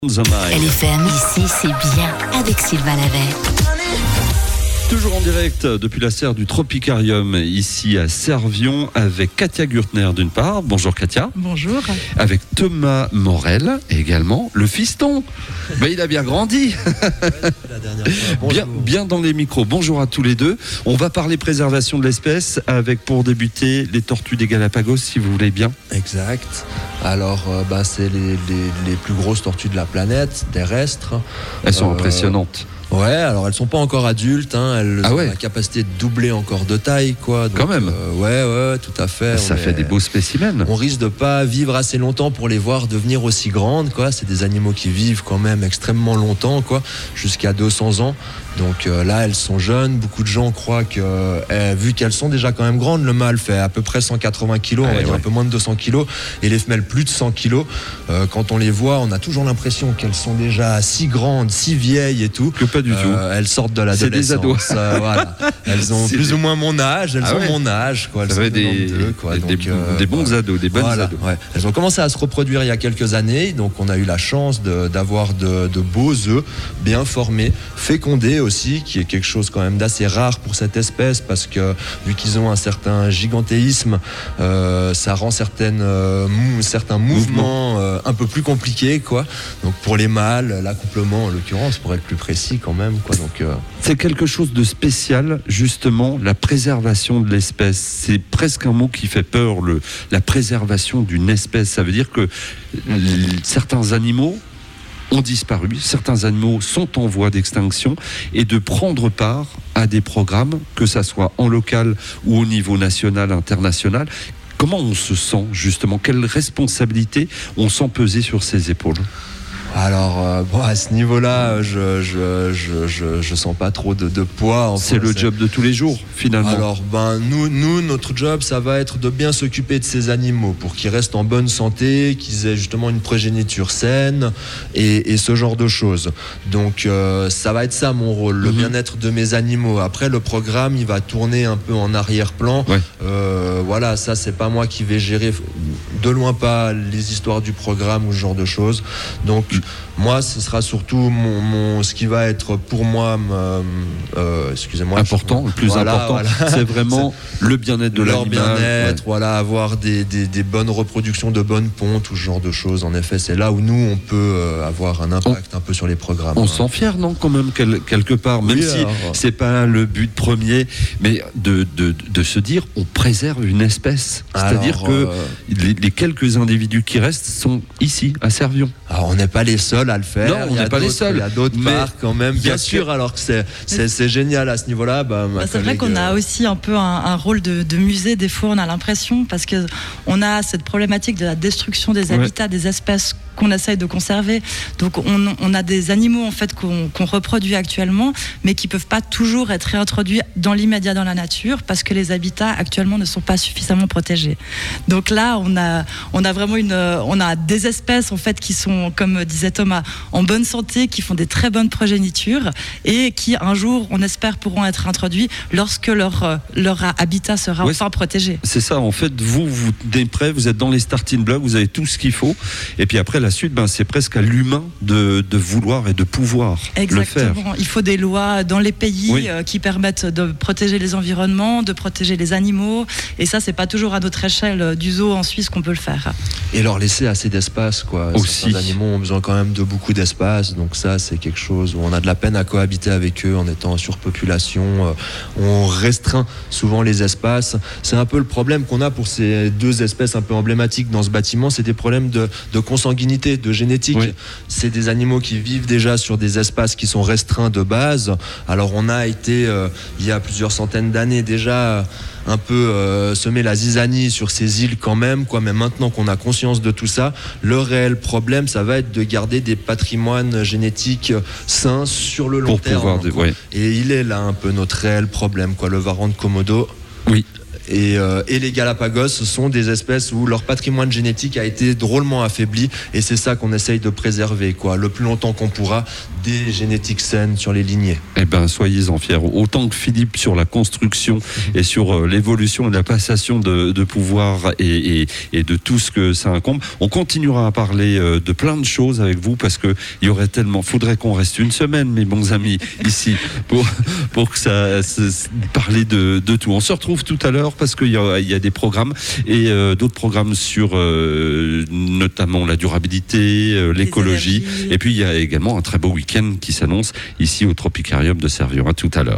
LFM, ici c'est bien avec Sylvain Lavey. Toujours en direct depuis la serre du Tropicarium, ici à Servion, avec Katia Gürtner d'une part. Bonjour Katia. Bonjour. Avec Thomas Morel, également le fiston. Il a bien grandi. Bien dans les micros. Bonjour à tous les deux. On va parler préservation de l'espèce avec, pour débuter, les tortues des Galapagos, si vous voulez bien. Exact. Alors, c'est les plus grosses tortues de la planète, terrestres. Elles sont impressionnantes. Ouais, alors elles sont pas encore adultes, elles ont la capacité de doubler encore de taille, quoi. Donc, quand même. Ouais, tout à fait. Ça fait des beaux spécimens. On risque de pas vivre assez longtemps pour les voir devenir aussi grandes, quoi. C'est des animaux qui vivent quand même extrêmement longtemps, quoi, jusqu'à 200 ans. Donc là, elles sont jeunes. Beaucoup de gens croient que, vu qu'elles sont déjà quand même grandes, le mâle fait à peu près 180 kilos, on va dire un peu moins de 200 kilos, et les femelles plus de 100 kilos. Quand on les voit, on a toujours l'impression qu'elles sont déjà si grandes, si vieilles et tout. Que pas du tout. Elles sortent de l'adolescence. C'est des ados. Voilà. Elles ont plus ou moins mon âge. Elles ont mon âge, quoi. Elles sont des bons ados, des bonnes ados. Ouais. Elles ont commencé à se reproduire il y a quelques années, donc on a eu la chance d'avoir de beaux œufs bien formés, fécondés aussi, qui est quelque chose quand même d'assez rare pour cette espèce, parce que vu qu'ils ont un certain gigantéisme, ça rend certains mouvements un peu plus compliqués, quoi. Donc pour les mâles, l'accouplement en l'occurrence, pour être plus précis quand même, quoi. Donc c'est quelque chose de spécial, justement, la préservation de l'espèce. C'est presque un mot qui fait peur, la préservation d'une espèce. Ça veut dire que certains animaux ont disparu, certains animaux sont en voie d'extinction, et de prendre part à des programmes, que ça soit en local ou au niveau national, international. Comment on se sent, justement? Quelle responsabilité on sent peser sur ses épaules? Alors, à ce niveau-là, je sens pas trop de poids. C'est le job de tous les jours, finalement. Alors, nous, notre job, ça va être de bien s'occuper de ces animaux pour qu'ils restent en bonne santé, qu'ils aient justement une progéniture saine et ce genre de choses. Donc, ça va être ça mon rôle, le bien-être de mes animaux. Après, le programme, il va tourner un peu en arrière-plan. Ouais. Voilà, ça, c'est pas moi qui vais gérer de loin pas les histoires du programme ou ce genre de choses. Donc, moi, ce sera surtout ce qui va être pour moi, important, le plus important, c'est vraiment le bien-être de l'animal. Leur bien-être, avoir des bonnes reproductions, de bonnes pontes, tout ce genre de choses. En effet, c'est là où nous, on peut avoir un impact un peu sur les programmes. On s'en fier, non, quand même, quelque part, même si c'est pas le but premier, mais de se dire, on préserve une espèce. C'est-à-dire que les quelques individus qui restent sont ici, à Servion. Alors, on n'est pas les seuls à le faire. Non, on n'est pas les seuls. Il y a d'autres parcs quand même, bien sûr. Alors que c'est génial à ce niveau-là. C'est vrai qu'on a aussi un peu un rôle de musée. Des fois, on a l'impression, parce que on a cette problématique de la destruction des habitats, des espèces qu'on essaye de conserver. Donc, on a des animaux en fait qu'on reproduit actuellement, mais qui peuvent pas toujours être réintroduits dans l'immédiat dans la nature, parce que les habitats actuellement ne sont pas suffisamment protégés. Donc là, on a vraiment on a des espèces en fait qui sont, comme disait Thomas, en bonne santé, qui font des très bonnes progénitures et qui un jour, on espère, pourront être introduits lorsque leur habitat sera enfin protégé. C'est ça, en fait, vous êtes prêts, vous êtes dans les starting blocks, vous avez tout ce qu'il faut, et puis après la suite, c'est presque à l'humain de vouloir et de pouvoir le faire. Exactement, il faut des lois dans les pays qui permettent de protéger les environnements, de protéger les animaux, et ça, c'est pas toujours à notre échelle du zoo en Suisse qu'on peut le faire. Et leur laisser assez d'espace, quoi. Certains animaux ont besoin quand même de beaucoup d'espace, donc ça, c'est quelque chose où on a de la peine à cohabiter avec eux en étant en surpopulation. On restreint souvent les espaces. C'est un peu le problème qu'on a pour ces deux espèces un peu emblématiques dans ce bâtiment, c'est des problèmes de consanguinité, de génétique. Oui. C'est des animaux qui vivent déjà sur des espaces qui sont restreints de base. Alors on a été, il y a plusieurs centaines d'années déjà, un peu semer la zizanie sur ces îles quand même, quoi. Mais maintenant qu'on a conscience de tout ça, le réel problème, ça va être de garder des patrimoines génétiques sains sur le long terme. Et il est là un peu notre réel problème, quoi. Le varan de Komodo. Oui. Et les Galapagos sont des espèces où leur patrimoine génétique a été drôlement affaibli, et c'est ça qu'on essaye de préserver, quoi, le plus longtemps qu'on pourra, des génétiques saines sur les lignées. Eh ben, soyez-en fiers. Autant que Philippe sur la construction et sur l'évolution et la passation de pouvoir et de tout ce que ça incombe. On continuera à parler de plein de choses avec vous, parce que il y aurait tellement, faudrait qu'on reste une semaine, mes bons amis, ici pour que ça parler de tout. On se retrouve tout à l'heure parce qu'il y a des programmes et d'autres programmes sur notamment la durabilité, l'écologie, et puis il y a également un très beau week-end qui s'annonce ici au Tropicarium de Servion. À tout à l'heure.